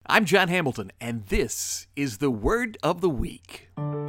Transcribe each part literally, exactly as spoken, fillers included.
I'm John Hamilton, and this is the Word of the Week.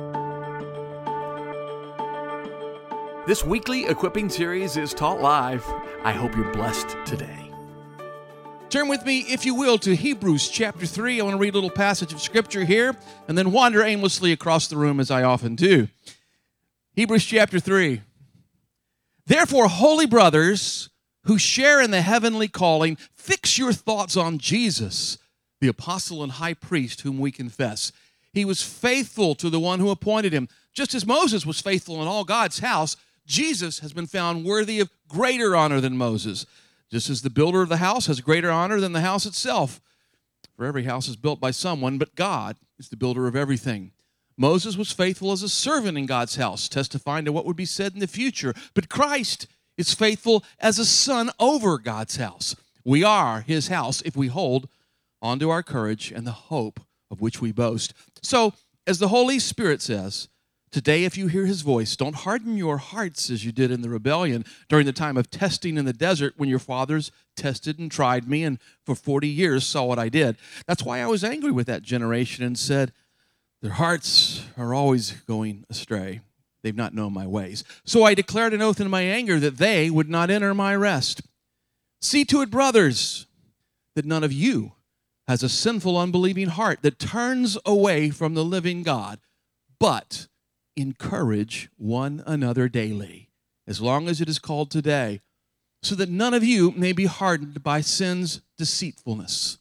This weekly equipping series is taught live. I hope you're blessed today. Turn with me, if you will, to Hebrews chapter three. I want to read a little passage of Scripture here and then wander aimlessly across the room as I often do. Hebrews chapter three. Therefore, holy brothers who share in the heavenly calling, fix your thoughts on Jesus, the apostle and high priest whom we confess. He was faithful to the one who appointed him. Just as Moses was faithful in all God's house, Jesus has been found worthy of greater honor than Moses. Just as the builder of the house has greater honor than the house itself. For every house is built by someone, but God is the builder of everything. Moses was faithful as a servant in God's house, testifying to what would be said in the future. But Christ is faithful as a son over God's house. We are his house if we hold onto our courage and the hope of which we boast. So, as the Holy Spirit says, today if you hear his voice, don't harden your hearts as you did in the rebellion during the time of testing in the desert when your fathers tested and tried me and for forty years saw what I did. That's why I was angry with that generation and said, their hearts are always going astray. They've not known my ways. So I declared an oath in my anger that they would not enter my rest. See to it, brothers, that none of you has a sinful, unbelieving heart that turns away from the living God, but encourage one another daily, as long as it is called today, so that none of you may be hardened by sin's deceitfulness.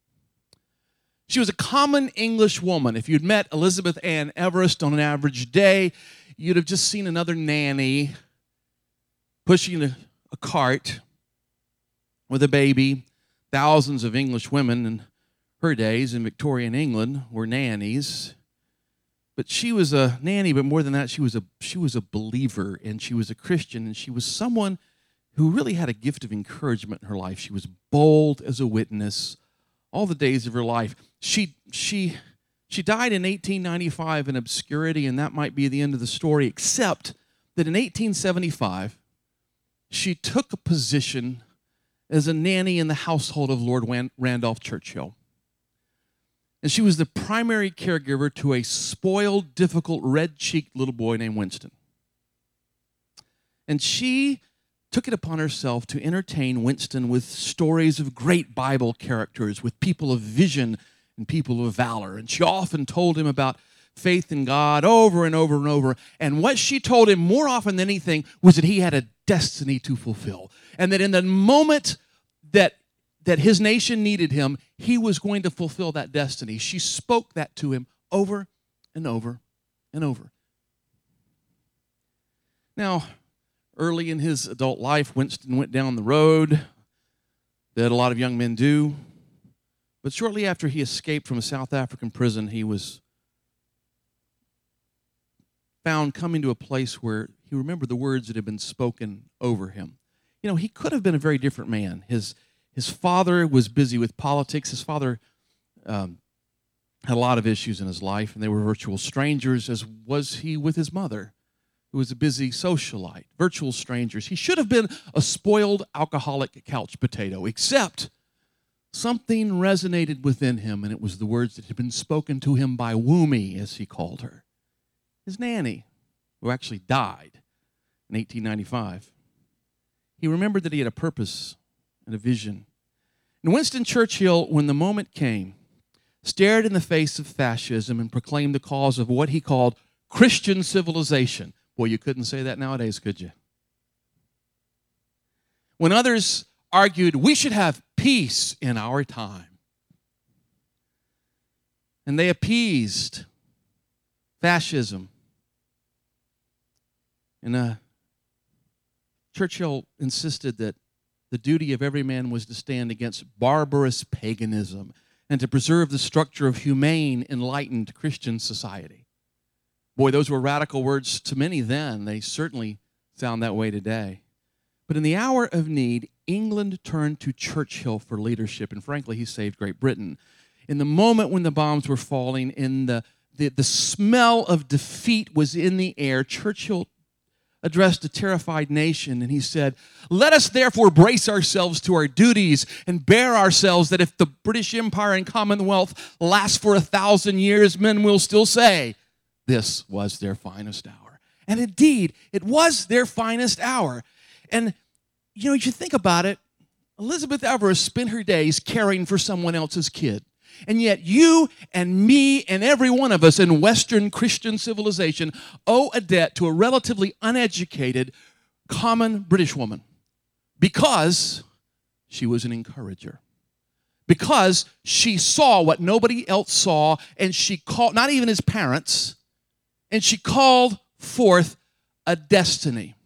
She was a common English woman. If you'd met Elizabeth Ann Everest on an average day, you'd have just seen another nanny pushing a, a cart with a baby. Thousands of English women in her days in Victorian England were nannies. But she was a nanny, but more than that, she was a she was a believer, and she was a Christian, and she was someone who really had a gift of encouragement in her life. She was bold as a witness all the days of her life. She she she died in eighteen ninety-five in obscurity, and that might be the end of the story, except that in eighteen seventy-five, she took a position as a nanny in the household of Lord Randolph Churchill. And she was the primary caregiver to a spoiled, difficult, red-cheeked little boy named Winston. And she took it upon herself to entertain Winston with stories of great Bible characters, with people of vision and people of valor. And she often told him about faith in God over and over and over. And what she told him more often than anything was that he had a destiny to fulfill. And that in the moment that that his nation needed him, he was going to fulfill that destiny. She spoke that to him over and over and over. Now, early in his adult life, Winston went down the road that a lot of young men do. But shortly after he escaped from a South African prison, he was found coming to a place where he remembered the words that had been spoken over him. You know, he could have been a very different man. His His father was busy with politics. His father um, had a lot of issues in his life, and they were virtual strangers, as was he with his mother, who was a busy socialite. Virtual strangers. He should have been a spoiled alcoholic couch potato, except something resonated within him, and it was the words that had been spoken to him by Wumi, as he called her, his nanny, who actually died in eighteen ninety-five. He remembered that he had a purpose and a vision. And Winston Churchill, when the moment came, stared in the face of fascism and proclaimed the cause of what he called Christian civilization. Boy, you couldn't say that nowadays, could you? When others argued we should have peace in our time, and they appeased fascism. And uh, Churchill insisted that the duty of every man was to stand against barbarous paganism and to preserve the structure of humane, enlightened Christian society. Boy, those were radical words to many then. They certainly sound that way today. But in the hour of need, England turned to Churchill for leadership, and frankly, he saved Great Britain. In the moment when the bombs were falling, in the, the, the smell of defeat was in the air, Churchill addressed a terrified nation, and he said, "Let us therefore brace ourselves to our duties and bear ourselves that if the British Empire and Commonwealth lasts for a thousand years, men will still say, this was their finest hour." And indeed, it was their finest hour. And, you know, you think about it, Elizabeth Everest spent her days caring for someone else's kid. And yet you and me and every one of us in Western Christian civilization owe a debt to a relatively uneducated, common British woman because she was an encourager. Because she saw what nobody else saw, and she called, not even his parents, and she called forth a destiny.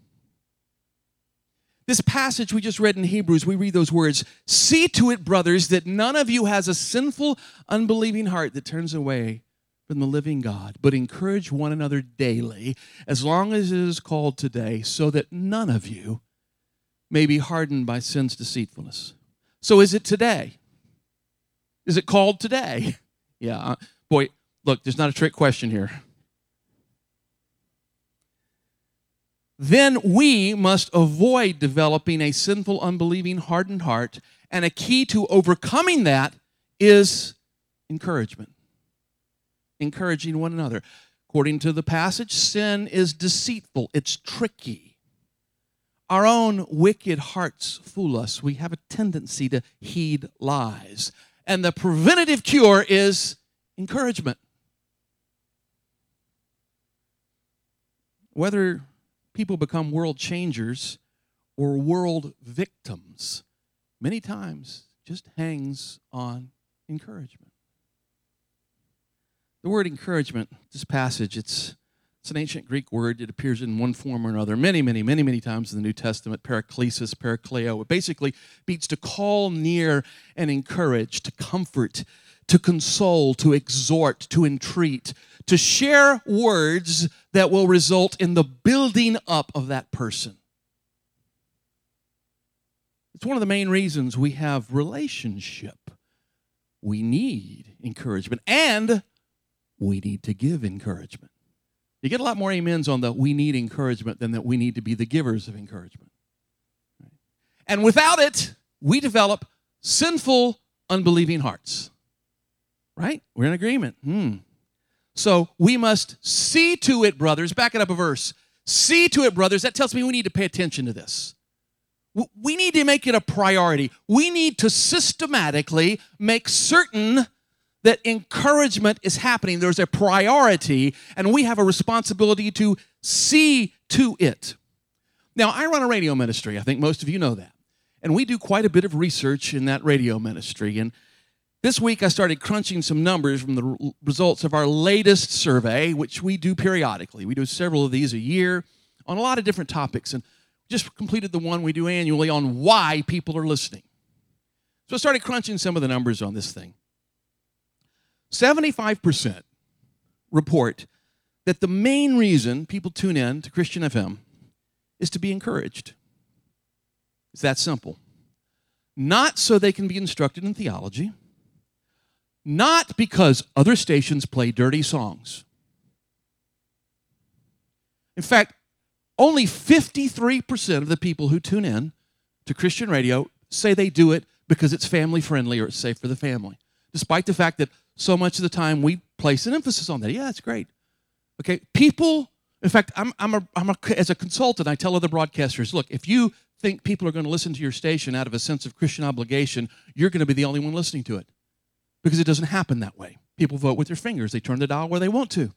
This passage we just read in Hebrews, we read those words, "See to it, brothers, that none of you has a sinful, unbelieving heart that turns away from the living God, but encourage one another daily, as long as it is called today, so that none of you may be hardened by sin's deceitfulness." So is it today? Is it called today? Yeah. Uh, boy, look, there's not a trick question here. Then we must avoid developing a sinful, unbelieving, hardened heart, and a key to overcoming that is encouragement. Encouraging one another. According to the passage, sin is deceitful. It's tricky. Our own wicked hearts fool us. We have a tendency to heed lies. And the preventative cure is encouragement. Whether people become world changers or world victims, many times just hangs on encouragement. The word encouragement, this passage, it's, it's an ancient Greek word. It appears in one form or another many, many, many, many times in the New Testament. Paraklesis, parakleo. It basically means to call near and encourage, to comfort, to console, to exhort, to entreat, to share words that will result in the building up of that person. It's one of the main reasons we have relationship. We need encouragement, and we need to give encouragement. You get a lot more amens on the we need encouragement than that we need to be the givers of encouragement. And without it, we develop sinful, unbelieving hearts. Right? We're in agreement. Hmm. So we must see to it, brothers. Back it up a verse. See to it, brothers. That tells me we need to pay attention to this. We need to make it a priority. We need to systematically make certain that encouragement is happening. There's a priority, and we have a responsibility to see to it. Now, I run a radio ministry. I think most of you know that. And we do quite a bit of research in that radio ministry. And this week, I started crunching some numbers from the results of our latest survey, which we do periodically. We do several of these a year on a lot of different topics, and just completed the one we do annually on why people are listening. So I started crunching some of the numbers on this thing. seventy-five percent report that the main reason people tune in to Christian F M is to be encouraged. It's that simple. Not so they can be instructed in theology. Not because other stations play dirty songs. In fact, only fifty-three percent of the people who tune in to Christian radio say they do it because it's family friendly or it's safe for the family, despite the fact that so much of the time we place an emphasis on that. Yeah, it's great. Okay, people, in fact, I'm, I'm, a, I'm a, as a consultant, I tell other broadcasters, look, if you think people are going to listen to your station out of a sense of Christian obligation, you're going to be the only one listening to it. Because it doesn't happen that way. People vote with their fingers. They turn the dial where they want to.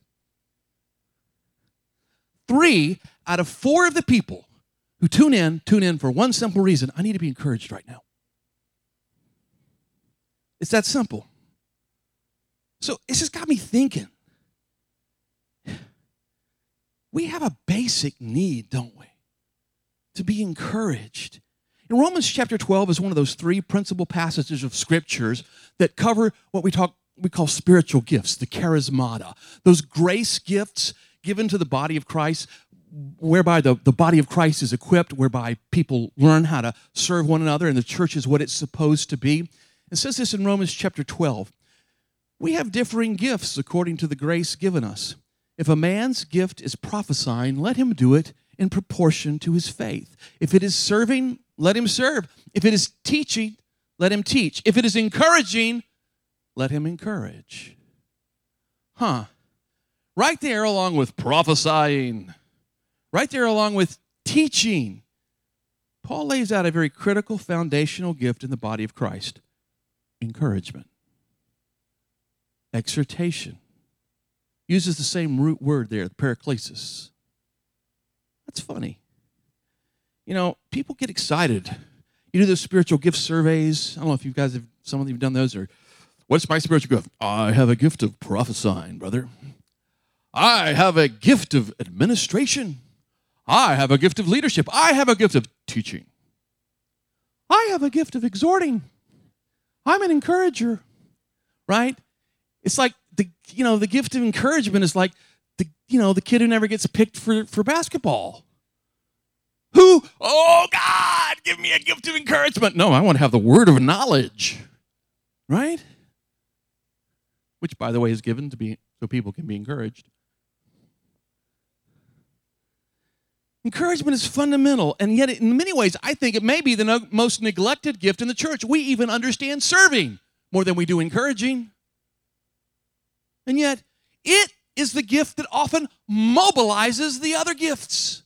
Three out of four of the people who tune in, tune in for one simple reason. I need to be encouraged right now. It's that simple. So it's just got me thinking. We have a basic need, don't we? To be encouraged. In Romans chapter twelve is one of those three principal passages of scriptures that cover what we talk we call spiritual gifts, the charismata, those grace gifts given to the body of Christ, whereby the, the body of Christ is equipped, whereby people learn how to serve one another, and the church is what it's supposed to be. It says this in Romans chapter twelve. We have differing gifts according to the grace given us. If a man's gift is prophesying, let him do it in proportion to his faith. If it is serving, let him serve. If it is teaching, let him teach. If it is encouraging, let him encourage. Huh. Right there along with prophesying, right there along with teaching, Paul lays out a very critical foundational gift in the body of Christ: encouragement, exhortation. Uses the same root word there, paraklesis. That's funny. You know, people get excited. You do those spiritual gift surveys. I don't know if you guys have, some of you have done those, or what's my spiritual gift? I have a gift of prophesying, brother. I have a gift of administration. I have a gift of leadership. I have a gift of teaching. I have a gift of exhorting. I'm an encourager, right? It's like the, you know, the gift of encouragement is like the, you know, the kid who never gets picked for, for basketball. Who, oh God, give me a gift of encouragement. No, I want to have the word of knowledge, right? Which, by the way, is given to be so people can be encouraged. Encouragement is fundamental, and yet in many ways, I think it may be the no, most neglected gift in the church. We even understand serving more than we do encouraging. And yet, it is the gift that often mobilizes the other gifts.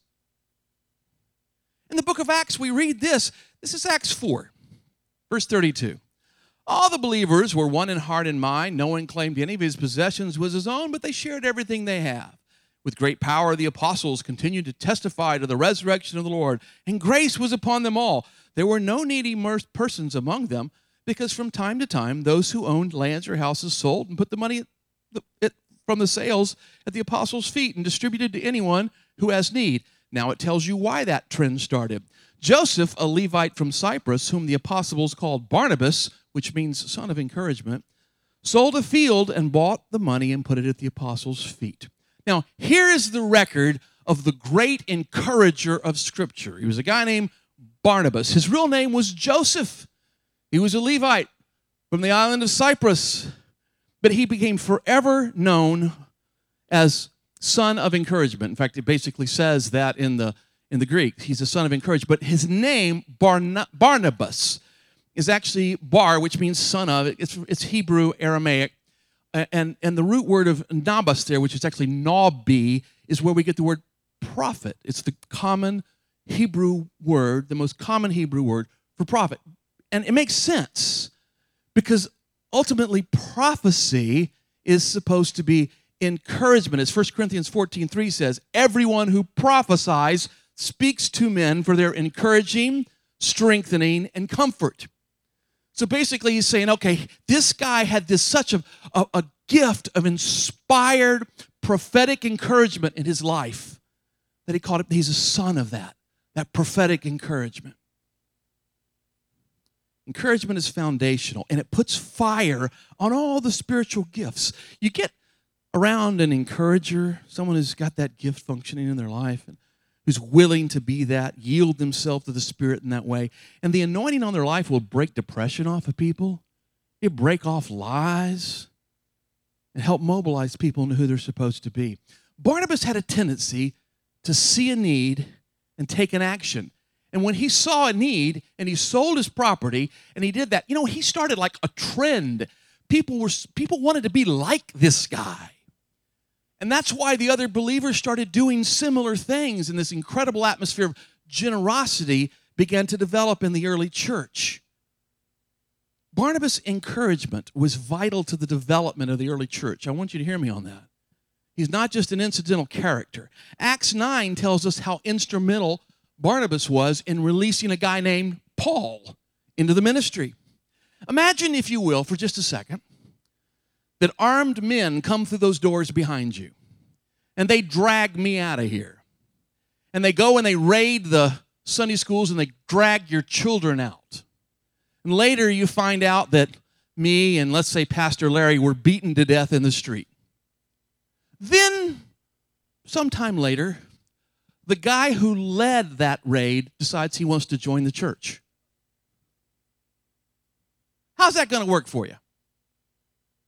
In the book of Acts, we read this. This is Acts four, verse thirty-two. All the believers were one in heart and mind. No one claimed any of his possessions was his own, but they shared everything they have. With great power, the apostles continued to testify to the resurrection of the Lord, and grace was upon them all. There were no needy persons among them, because from time to time, those who owned lands or houses sold and put the money from the sales at the apostles' feet and distributed to anyone who has need. Now it tells you why that trend started. Joseph, a Levite from Cyprus, whom the apostles called Barnabas, which means son of encouragement, sold a field and bought the money and put it at the apostles' feet. Now, here is the record of the great encourager of Scripture. He was a guy named Barnabas. His real name was Joseph. He was a Levite from the island of Cyprus, but he became forever known as son of encouragement. In fact, it basically says that in the in the Greek. He's a son of encouragement. But his name, Barna- Barnabas, is actually bar, which means son of. It's, it's Hebrew, Aramaic. And, and the root word of nabas there, which is actually nabi, is where we get the word prophet. It's the common Hebrew word, the most common Hebrew word for prophet. And it makes sense because ultimately prophecy is supposed to be encouragement. As First Corinthians fourteen three says, everyone who prophesies speaks to men for their encouraging, strengthening, and comfort. So basically he's saying, okay, this guy had this such a, a, a gift of inspired prophetic encouragement in his life that he called it, he's a son of that, that prophetic encouragement. Encouragement is foundational, and it puts fire on all the spiritual gifts. You get around an encourager, someone who's got that gift functioning in their life, and who's willing to be that, yield themselves to the Spirit in that way. And the anointing on their life will break depression off of people. It'll break off lies and help mobilize people into who they're supposed to be. Barnabas had a tendency to see a need and take an action. And when he saw a need and he sold his property and he did that, you know, he started like a trend. People were people wanted to be like this guy. And that's why the other believers started doing similar things, and this incredible atmosphere of generosity began to develop in the early church. Barnabas' encouragement was vital to the development of the early church. I want you to hear me on that. He's not just an incidental character. Acts nine tells us how instrumental Barnabas was in releasing a guy named Paul into the ministry. Imagine, if you will, for just a second, that armed men come through those doors behind you, and they drag me out of here. And they go and they raid the Sunday schools, and they drag your children out. And later you find out that me and, let's say, Pastor Larry were beaten to death in the street. Then, sometime later, the guy who led that raid decides he wants to join the church. How's that going to work for you?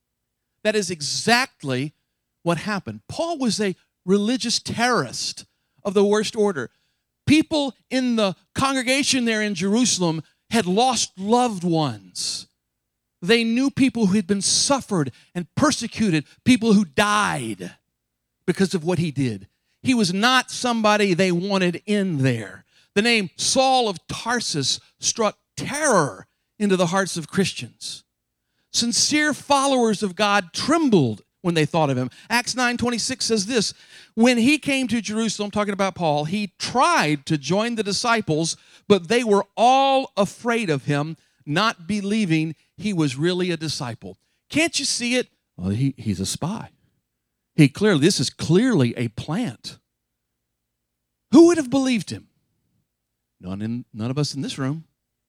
That is exactly what happened. Paul was a religious terrorist, of the worst order. People in the congregation there in Jerusalem had lost loved ones. They knew people who had been suffered and persecuted, people who died because of what he did. He was not somebody they wanted in there. The name Saul of Tarsus struck terror into the hearts of Christians. Sincere followers of God trembled when they thought of him. Acts nine twenty-six says this, when he came to Jerusalem, talking about Paul, he tried to join the disciples, but they were all afraid of him, not believing he was really a disciple. Can't you see it? Well, he, he's a spy. He clearly, this is clearly a plant. Who would have believed him? None, in, none of us in this room.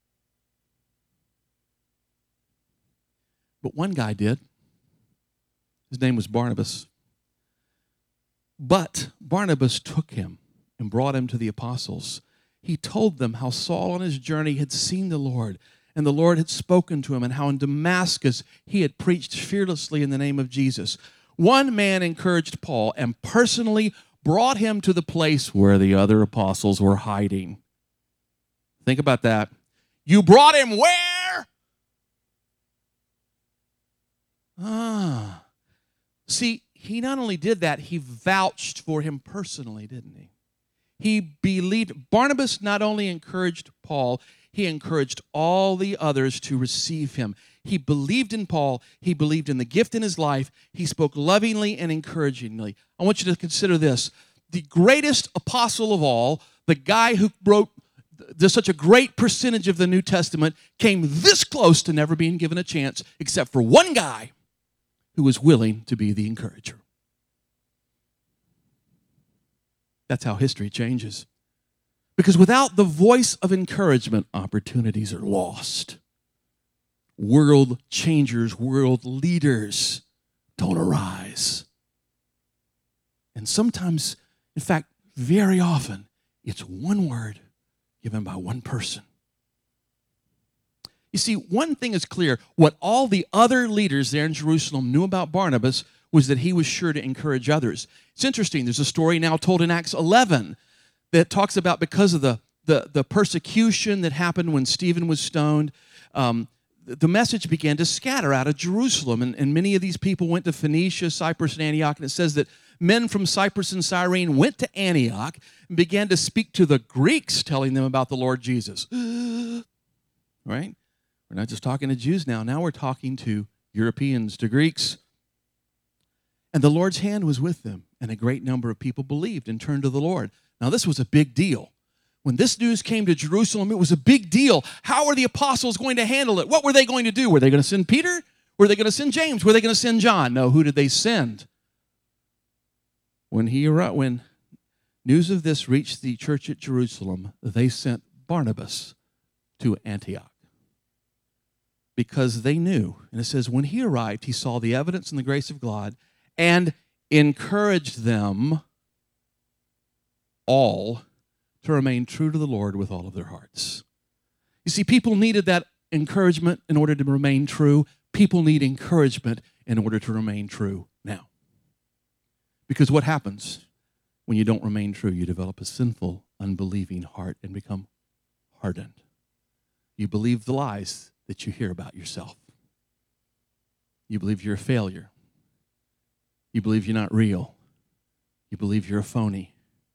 But one guy did. His name was Barnabas. But Barnabas took him and brought him to the apostles. He told them how Saul on his journey had seen the Lord, and the Lord had spoken to him, and how in Damascus he had preached fearlessly in the name of Jesus. One man encouraged Paul and personally brought him to the place where the other apostles were hiding. Think about that. You brought him where? Ah. See, he not only did that, he vouched for him personally, didn't he? He believed. Barnabas not only encouraged Paul, he encouraged all the others to receive him. He believed in Paul. He believed in the gift in his life. He spoke lovingly and encouragingly. I want you to consider this. The greatest apostle of all, the guy who wrote there's such a great percentage of the New Testament, came this close to never being given a chance, except for one guy who was willing to be the encourager. That's how history changes. Because without the voice of encouragement, opportunities are lost. World changers, world leaders don't arise. And sometimes, in fact, very often, it's one word given by one person. You see, one thing is clear. What all the other leaders there in Jerusalem knew about Barnabas was that he was sure to encourage others. It's interesting. There's a story now told in Acts eleven that talks about because of the, the, the persecution that happened when Stephen was stoned, um, the message began to scatter out of Jerusalem. And, and many of these people went to Phoenicia, Cyprus, and Antioch. And it says that men from Cyprus and Cyrene went to Antioch and began to speak to the Greeks, telling them about the Lord Jesus. Right? We're not just talking to Jews now. Now we're talking to Europeans, to Greeks. And the Lord's hand was with them, and a great number of people believed and turned to the Lord. Now, this was a big deal. When this news came to Jerusalem, it was a big deal. How were the apostles going to handle it? What were they going to do? Were they going to send Peter? Were they going to send James? Were they going to send John? No, who did they send? When he arrived, when news of this reached the church at Jerusalem, they sent Barnabas to Antioch. Because they knew, and it says, when he arrived, he saw the evidence and the grace of God and encouraged them all to remain true to the Lord with all of their hearts. You see, people needed that encouragement in order to remain true. People need encouragement in order to remain true now. Because what happens when you don't remain true? You develop a sinful, unbelieving heart and become hardened. You believe the lies that you hear about yourself. You believe you're a failure. You believe you're not real. You believe you're a phony.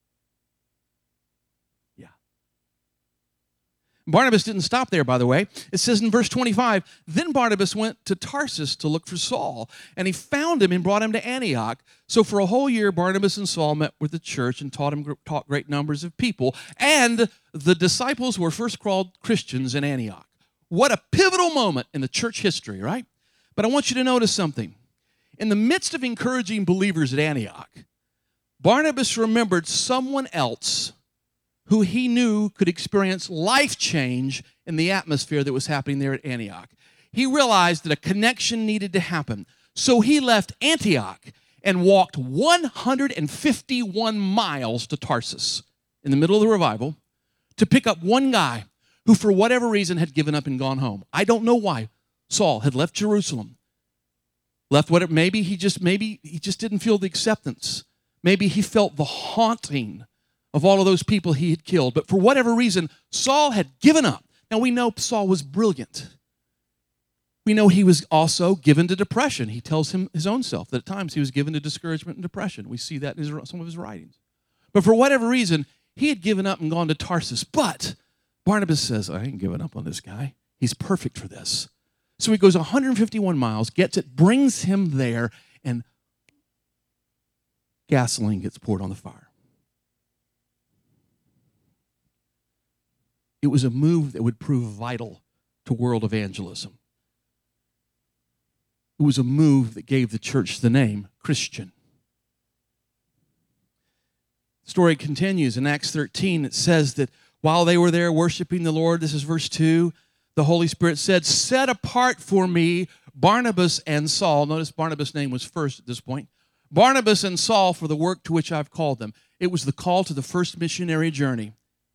Yeah. Barnabas didn't stop there, by the way. It says in verse twenty-five, then Barnabas went to Tarsus to look for Saul, and he found him and brought him to Antioch. So for a whole year, Barnabas and Saul met with the church and taught him taught great numbers of people. And the disciples were first called Christians in Antioch. What a pivotal moment in the church history, right? But I want you to notice something. In the midst of encouraging believers at Antioch, Barnabas remembered someone else who he knew could experience life change in the atmosphere that was happening there at Antioch. He realized that a connection needed to happen. So he left Antioch and walked one hundred fifty-one miles to Tarsus in the middle of the revival to pick up one guy who for whatever reason had given up and gone home. I don't know why. Saul had left Jerusalem. Left whatever, maybe he just maybe he just didn't feel the acceptance. Maybe he felt the haunting of all of those people he had killed. But for whatever reason, Saul had given up. Now we know Saul was brilliant. We know he was also given to depression. He tells him his own self that at times he was given to discouragement and depression. We see that in his, some of his writings. But for whatever reason, he had given up and gone to Tarsus. But Barnabas says, I ain't giving up on this guy. He's perfect for this. So he goes one hundred fifty-one miles, gets it, brings him there, and gasoline gets poured on the fire. It was a move that would prove vital to world evangelism. It was a move that gave the church the name Christian. The story continues in Acts thirteen. It says that while they were there worshiping the Lord, this is verse two, the Holy Spirit said, set apart for me Barnabas and Saul. Notice Barnabas' name was first at this point. Barnabas and Saul for the work to which I've called them. It was the call to the first missionary journey.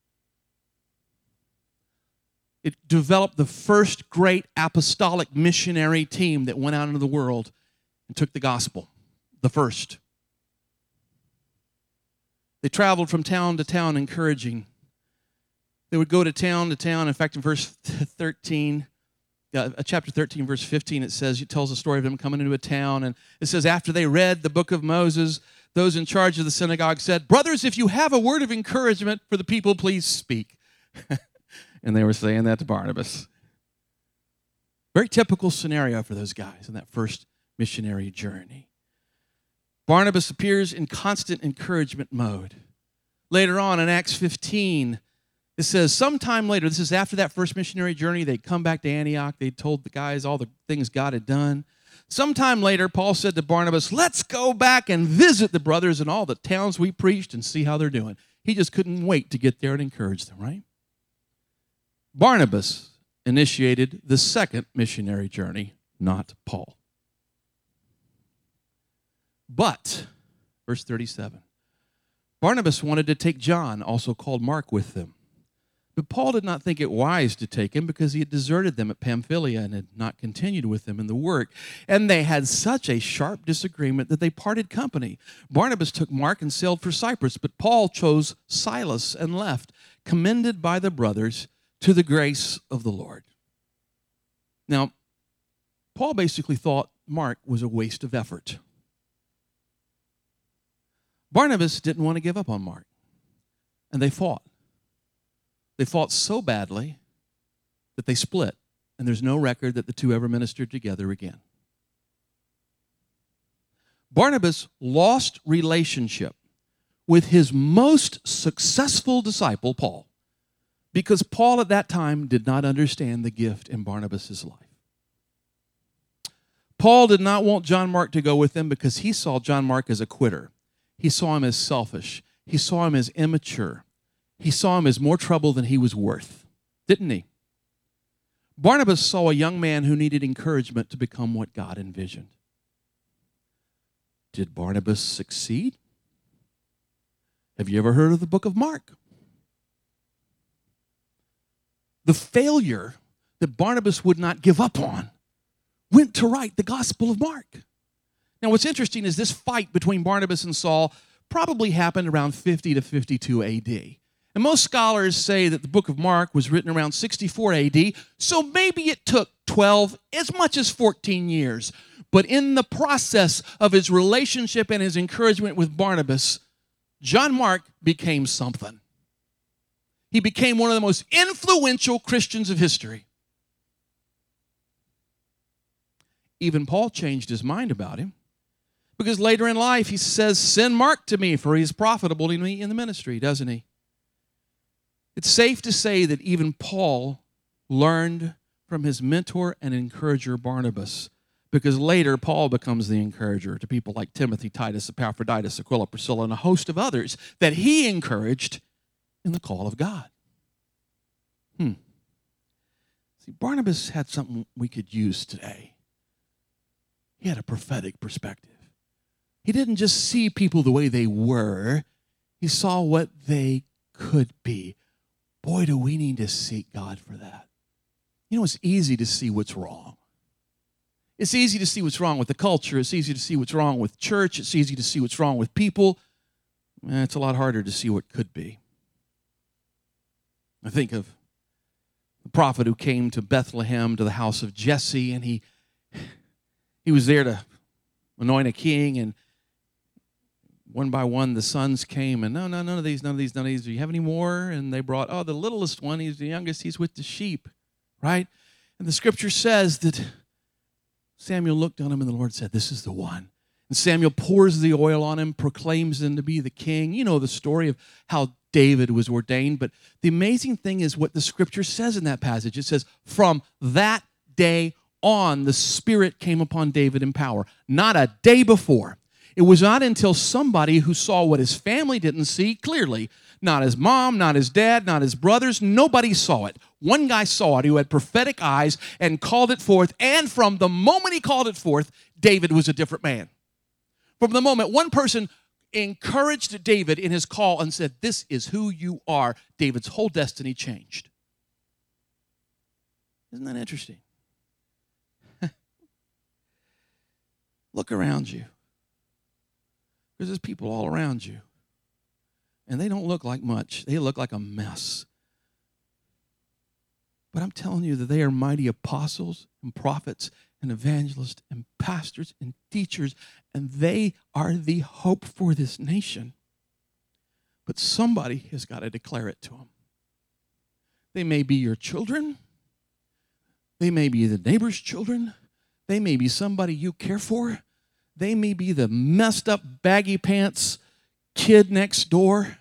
It developed the first great apostolic missionary team that went out into the world and took the gospel. The first. They traveled from town to town encouraging. They would go to town to town. In fact, in verse thirteen, uh, chapter thirteen, verse fifteen, it says, it tells the story of them coming into a town. And it says, after they read the book of Moses, those in charge of the synagogue said, brothers, if you have a word of encouragement for the people, please speak. And they were saying that to Barnabas. Very typical scenario for those guys in that first missionary journey. Barnabas appears in constant encouragement mode. Later on in Acts fifteen, it says sometime later, this is after that first missionary journey, they'd come back to Antioch. They told the guys all the things God had done. Sometime later, Paul said to Barnabas, let's go back and visit the brothers in all the towns we preached and see how they're doing. He just couldn't wait to get there and encourage them, right? Barnabas initiated the second missionary journey, not Paul. But, verse thirty-seven, Barnabas wanted to take John, also called Mark, with them. But Paul did not think it wise to take him because he had deserted them at Pamphylia and had not continued with them in the work. And they had such a sharp disagreement that they parted company. Barnabas took Mark and sailed for Cyprus, but Paul chose Silas and left, commended by the brothers to the grace of the Lord. Now, Paul basically thought Mark was a waste of effort. Barnabas didn't want to give up on Mark, and they fought. They fought so badly that they split, and there's no record that the two ever ministered together again. Barnabas lost relationship with his most successful disciple, Paul, because Paul at that time did not understand the gift in Barnabas' life. Paul did not want John Mark to go with them because he saw John Mark as a quitter. He saw him as selfish. He saw him as immature. He saw him as more trouble than he was worth, didn't he? Barnabas saw a young man who needed encouragement to become what God envisioned. Did Barnabas succeed? Have you ever heard of the book of Mark? The failure that Barnabas would not give up on went to write the Gospel of Mark. Now, what's interesting is this fight between Barnabas and Saul probably happened around fifty to fifty-two A D. And most scholars say that the book of Mark was written around sixty-four A D, so maybe it took twelve, as much as fourteen years. But in the process of his relationship and his encouragement with Barnabas, John Mark became something. He became one of the most influential Christians of history. Even Paul changed his mind about him, because later in life he says, send Mark to me, for he is profitable to me in the ministry, doesn't he? It's safe to say that even Paul learned from his mentor and encourager Barnabas, because later Paul becomes the encourager to people like Timothy, Titus, Epaphroditus, Aquila, Priscilla, and a host of others that he encouraged in the call of God. Hmm. See, Barnabas had something we could use today. He had a prophetic perspective. He didn't just see people the way they were. He saw what they could be. Boy, do we need to seek God for that. You know, it's easy to see what's wrong. It's easy to see what's wrong with the culture. It's easy to see what's wrong with church. It's easy to see what's wrong with people. eh, it's a lot harder to see what could be. I think of the prophet who came to Bethlehem, to the house of Jesse, and he he was there to anoint a king, and one by one the sons came, and no, no, none of these, none of these, none of these. Do you have any more? And they brought, oh, the littlest one, he's the youngest, he's with the sheep, right? And the scripture says that Samuel looked on him, and the Lord said, this is the one. And Samuel pours the oil on him, proclaims him to be the king. You know the story of how David was ordained, but the amazing thing is what the scripture says in that passage. It says, from that day on, the Spirit came upon David in power. Not a day before. It was not until somebody who saw what his family didn't see clearly, not his mom, not his dad, not his brothers, nobody saw it. One guy saw it who had prophetic eyes and called it forth, and from the moment he called it forth, David was a different man. From the moment one person encouraged David in his call and said, this is who you are, David's whole destiny changed. Isn't that interesting? Look around you. Because there's people all around you. And they don't look like much. They look like a mess. But I'm telling you that they are mighty apostles and prophets and evangelists and pastors and teachers, and they are the hope for this nation. But somebody has got to declare it to them. They may be your children. They may be the neighbor's children. They may be somebody you care for. They may be the messed up baggy pants kid next door.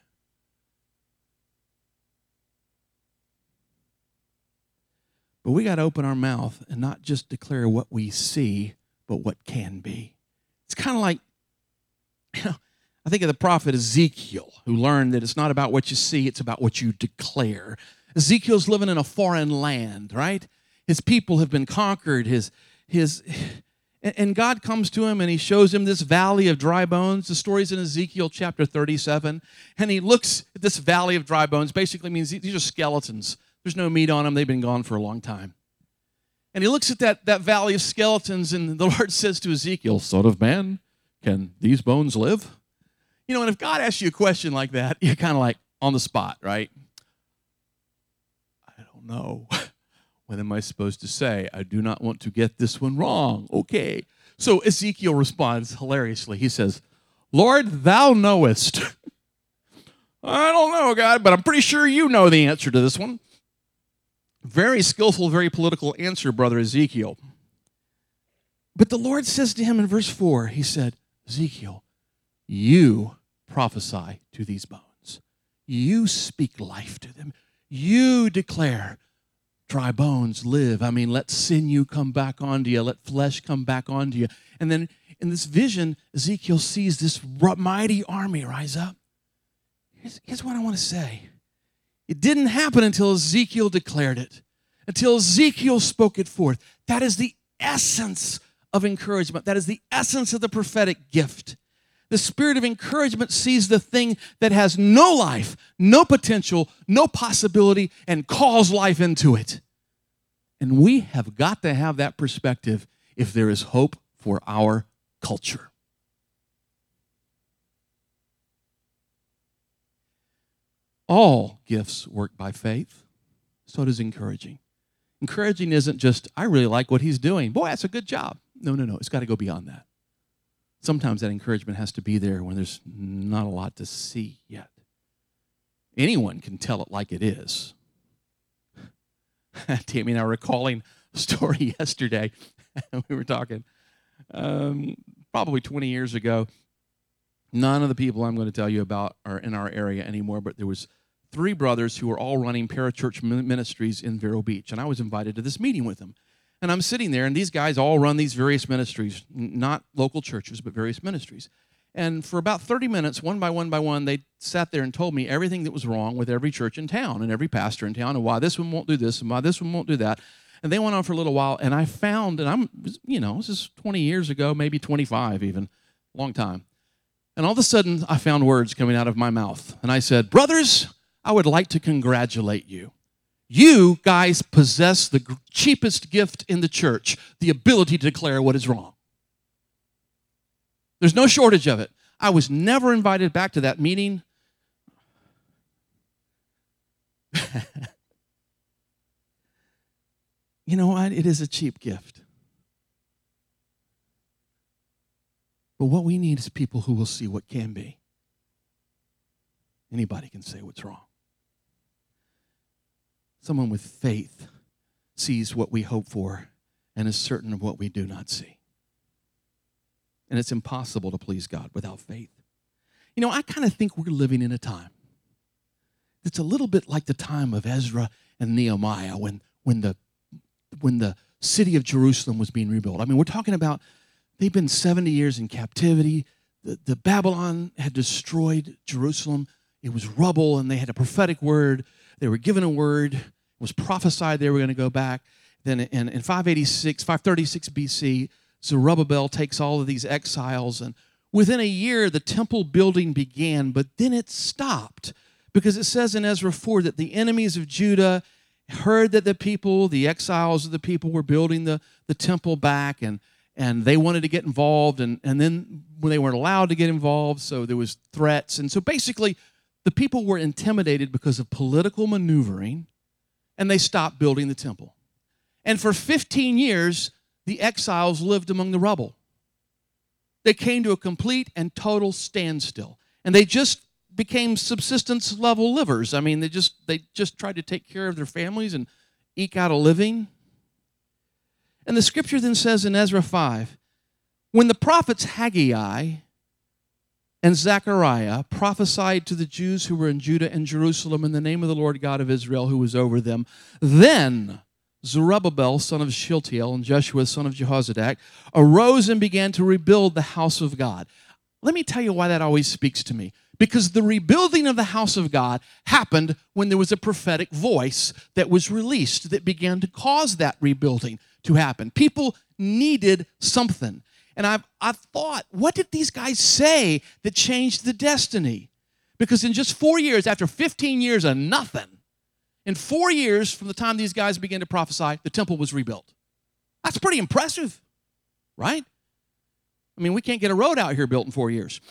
But we got to open our mouth and not just declare what we see, but what can be. It's kind of like, you know, I think of the prophet Ezekiel, who learned that it's not about what you see, it's about what you declare. Ezekiel's living in a foreign land, right? His people have been conquered. His, his, and God comes to him and he shows him this valley of dry bones. The story's in Ezekiel chapter thirty-seven. And he looks at this valley of dry bones, basically means these are skeletons. There's no meat on them. They've been gone for a long time. And he looks at that, that valley of skeletons, and the Lord says to Ezekiel, Son of man, can these bones live? You know, and if God asks you a question like that, you're kind of like on the spot, right? I don't know. What am I supposed to say? I do not want to get this one wrong. Okay. So Ezekiel responds hilariously. He says, Lord, thou knowest. I don't know, God, but I'm pretty sure you know the answer to this one. Very skillful, very political answer, brother Ezekiel. But the Lord says to him in verse four, he said, Ezekiel, you prophesy to these bones. You speak life to them. You declare, dry bones live. I mean, let sinew come back onto you. Let flesh come back onto you. And then in this vision, Ezekiel sees this mighty army rise up. Here's, here's what I want to say. It didn't happen until Ezekiel declared it, until Ezekiel spoke it forth. That is the essence of encouragement. That is the essence of the prophetic gift. The spirit of encouragement sees the thing that has no life, no potential, no possibility, and calls life into it. And we have got to have that perspective if there is hope for our culture. All gifts work by faith. So does encouraging. Encouraging isn't just, I really like what he's doing. Boy, that's a good job. No, no, no. It's got to go beyond that. Sometimes that encouragement has to be there when there's not a lot to see yet. Anyone can tell it like it is. Tammy and I were recalling a story yesterday. We were talking um, probably twenty years ago. None of the people I'm going to tell you about are in our area anymore, but there was three brothers who were all running parachurch ministries in Vero Beach, and I was invited to this meeting with them. And I'm sitting there, and these guys all run these various ministries, not local churches, but various ministries. And for about thirty minutes, one by one by one, they sat there and told me everything that was wrong with every church in town and every pastor in town, and why this one won't do this and why this one won't do that. And they went on for a little while, and I found, and I'm, you know, this is twenty years ago, maybe twenty-five even, long time. And all of a sudden, I found words coming out of my mouth. And I said, brothers, I would like to congratulate you. You guys possess the cheapest gift in the church, the ability to declare what is wrong. There's no shortage of it. I was never invited back to that meeting. You know what? It is a cheap gift. But what we need is people who will see what can be. Anybody can say what's wrong. Someone with faith sees what we hope for and is certain of what we do not see. And it's impossible to please God without faith. You know, I kind of think we're living in a time that's a little bit like the time of Ezra and Nehemiah when, when, the, when the city of Jerusalem was being rebuilt. I mean, we're talking about they've been seventy years in captivity. The, the Babylon had destroyed Jerusalem. It was rubble, and they had a prophetic word. They were given a word. It was prophesied they were going to go back. Then in, in five eighty-six, five thirty-six B C, Zerubbabel takes all of these exiles, and within a year, the temple building began, but then it stopped because it says in Ezra four that the enemies of Judah heard that the people, the exiles of the people, were building the, the temple back, and, and they wanted to get involved, and, and then when they weren't allowed to get involved, so there was threats. And so basically, the people were intimidated because of political maneuvering, and they stopped building the temple. And for fifteen years, the exiles lived among the rubble. They came to a complete and total standstill. And they just became subsistence level livers. I mean, they just they just tried to take care of their families and eke out a living. And the scripture then says in Ezra five, when the prophets Haggai and Zechariah prophesied to the Jews who were in Judah and Jerusalem in the name of the Lord God of Israel who was over them, then Zerubbabel, son of Shealtiel, and Jeshua, son of Jehozadak, arose and began to rebuild the house of God. Let me tell you why that always speaks to me. Because the rebuilding of the house of God happened when there was a prophetic voice that was released that began to cause that rebuilding to happen. People needed something. And I've, I've thought, what did these guys say that changed the destiny? Because in just four years, after fifteen years of nothing, in four years from the time these guys began to prophesy, the temple was rebuilt. That's pretty impressive, right? I mean, we can't get a road out here built in four years.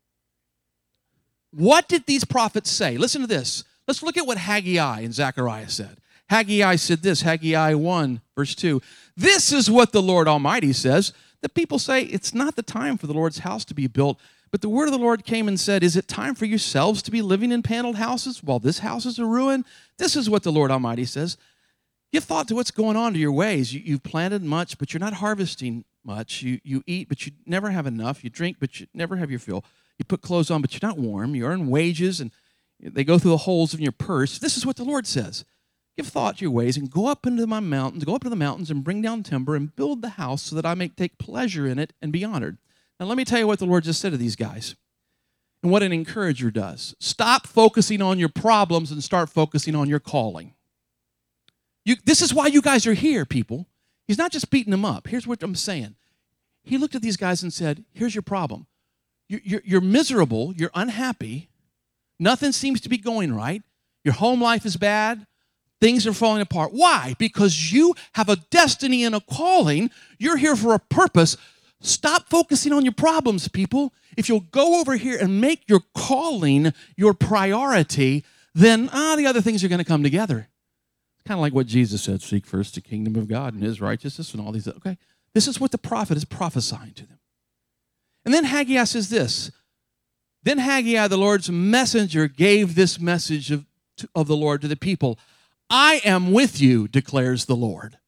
What did these prophets say? Listen to this. Let's look at what Haggai and Zechariah said. Haggai said this, Haggai one, verse two. This is what the Lord Almighty says. The people say, it's not the time for the Lord's house to be built. But the word of the Lord came and said, is it time for yourselves to be living in paneled houses while this house is a ruin? This is what the Lord Almighty says. Give thought to what's going on to your ways. You, you've planted much, but you're not harvesting much. You, you eat, but you never have enough. You drink, but you never have your fill. You put clothes on, but you're not warm. You earn wages, and they go through the holes in your purse. This is what the Lord says. Give thought to your ways and go up into my mountains, go up to the mountains and bring down timber and build the house so that I may take pleasure in it and be honored. Now, let me tell you what the Lord just said to these guys and what an encourager does. Stop focusing on your problems and start focusing on your calling. You, this is why you guys are here, people. He's not just beating them up. Here's what I'm saying. He looked at these guys and said, here's your problem. You're, you're, you're miserable. You're unhappy. Nothing seems to be going right. Your home life is bad. Things are falling apart. Why? Because you have a destiny and a calling. You're here for a purpose. Stop focusing on your problems, people. If you'll go over here and make your calling your priority, then ah, the other things are going to come together. It's kind of like what Jesus said, seek first the kingdom of God and his righteousness and all these. Okay, this is what the prophet is prophesying to them. And then Haggai says this. Then Haggai, the Lord's messenger, gave this message of, of the Lord to the people. I am with you, declares the Lord.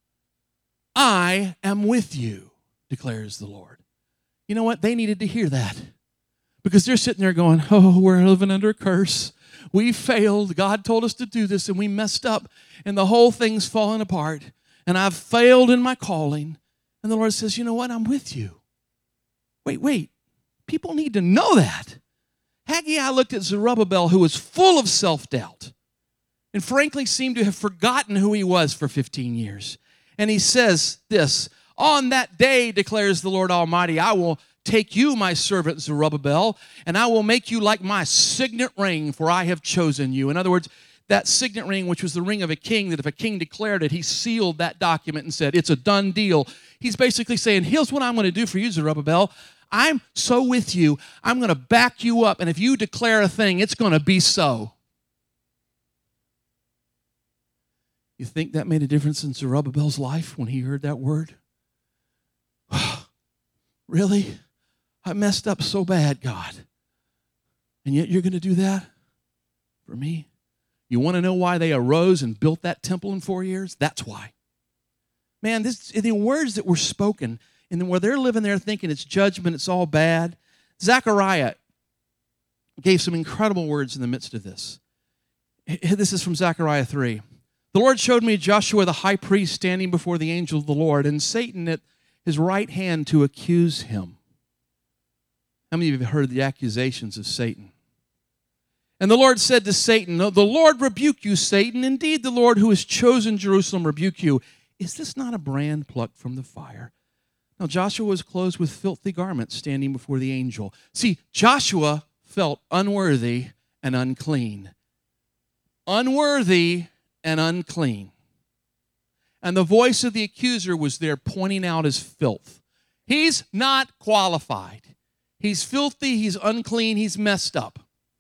I am with you, declares the Lord. You know what? They needed to hear that because they're sitting there going, oh, we're living under a curse. We failed. God told us to do this, and we messed up, and the whole thing's falling apart, and I've failed in my calling. And the Lord says, you know what? I'm with you. Wait, wait. People need to know that. Haggai looked at Zerubbabel, who was full of self-doubt, and frankly seemed to have forgotten who he was for fifteen years. And he says this, on that day, declares the Lord Almighty, I will take you, my servant Zerubbabel, and I will make you like my signet ring, for I have chosen you. In other words, that signet ring, which was the ring of a king, that if a king declared it, he sealed that document and said, it's a done deal. He's basically saying, here's what I'm going to do for you, Zerubbabel. I'm so with you. I'm going to back you up. And if you declare a thing, it's going to be so. You think that made a difference in Zerubbabel's life when he heard that word? Really? I messed up so bad, God. And yet you're going to do that for me? You want to know why they arose and built that temple in four years? That's why. Man, this, the words that were spoken, and where they're living there thinking it's judgment, it's all bad. Zechariah gave some incredible words in the midst of this. This is from Zechariah three. The Lord showed me Joshua the high priest standing before the angel of the Lord, and Satan at his right hand to accuse him. How many of you have heard the accusations of Satan? And the Lord said to Satan, the Lord rebuke you, Satan. Indeed, the Lord who has chosen Jerusalem rebuke you. Is this not a brand plucked from the fire? Now Joshua was clothed with filthy garments standing before the angel. See, Joshua felt unworthy and unclean. Unworthy and unclean. And the voice of the accuser was there pointing out his filth. He's not qualified. He's filthy, he's unclean, he's messed up.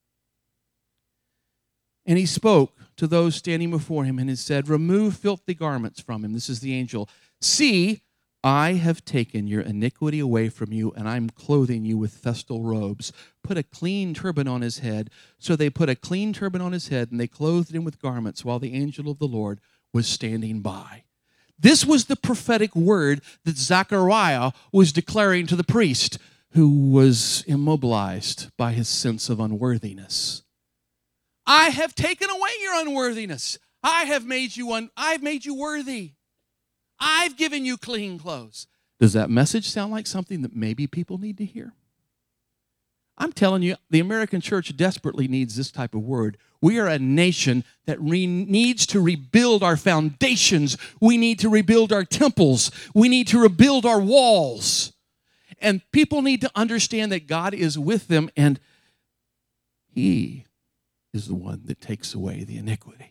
And he spoke to those standing before him and he said, remove filthy garments from him. This is the angel. See, I have taken your iniquity away from you, and I'm clothing you with festal robes. Put a clean turban on his head. So they put a clean turban on his head, and they clothed him with garments while the angel of the Lord was standing by. This was the prophetic word that Zechariah was declaring to the priest who was immobilized by his sense of unworthiness. I have taken away your unworthiness. I have made you un- I've made you worthy. I've given you clean clothes. Does that message sound like something that maybe people need to hear? I'm telling you, the American church desperately needs this type of word. We are a nation that re- needs to rebuild our foundations. We need to rebuild our temples. We need to rebuild our walls. And people need to understand that God is with them, and He is the one that takes away the iniquity.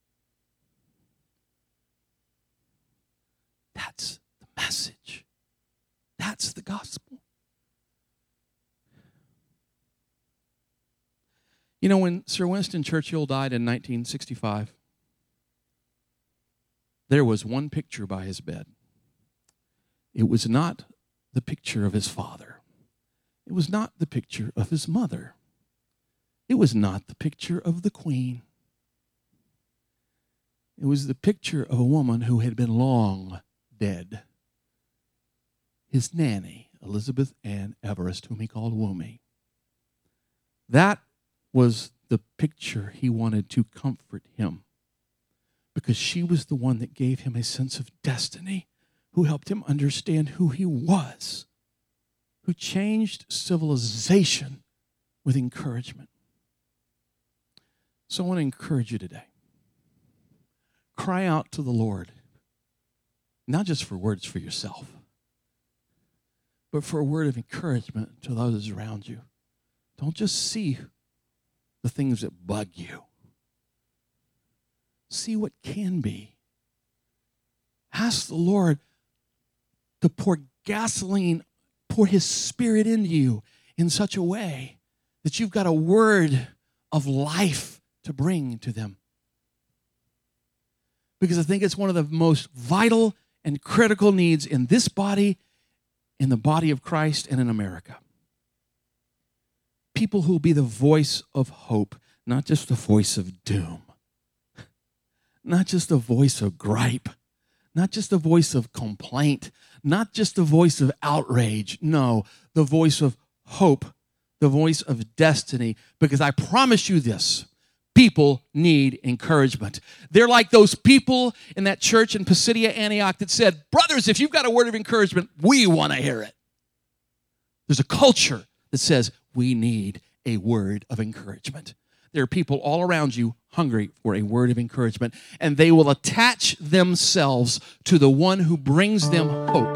That's the message. That's the gospel. You know, when Sir Winston Churchill died in nineteen sixty-five, there was one picture by his bed. It was not the picture of his father. It was not the picture of his mother. It was not the picture of the Queen. It was the picture of a woman who had been long dead. His nanny, Elizabeth Ann Everest, whom he called Womey. That was the picture he wanted to comfort him, because she was the one that gave him a sense of destiny, who helped him understand who he was, who changed civilization with encouragement. So I want to encourage you today. Cry out to the Lord, not just for words for yourself, but for a word of encouragement to those around you. Don't just see the things that bug you. See what can be. Ask the Lord to pour gasoline, pour His Spirit into you in such a way that you've got a word of life to bring to them. Because I think it's one of the most vital and critical needs in this body, in the body of Christ, and in America. People who will be the voice of hope, not just the voice of doom, not just the voice of gripe, not just the voice of complaint, not just the voice of outrage. No, the voice of hope, the voice of destiny. Because I promise you this, people need encouragement. They're like those people in that church in Pisidia, Antioch that said, brothers, if you've got a word of encouragement, we want to hear it. There's a culture that says we need a word of encouragement. There are people all around you hungry for a word of encouragement, and they will attach themselves to the one who brings them hope.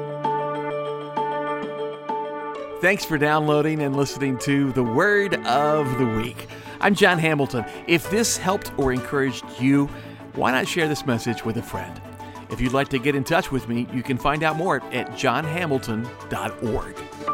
Thanks for downloading and listening to The Word of the Week. I'm John Hamilton. If this helped or encouraged you, why not share this message with a friend? If you'd like to get in touch with me, you can find out more at john hamilton dot org.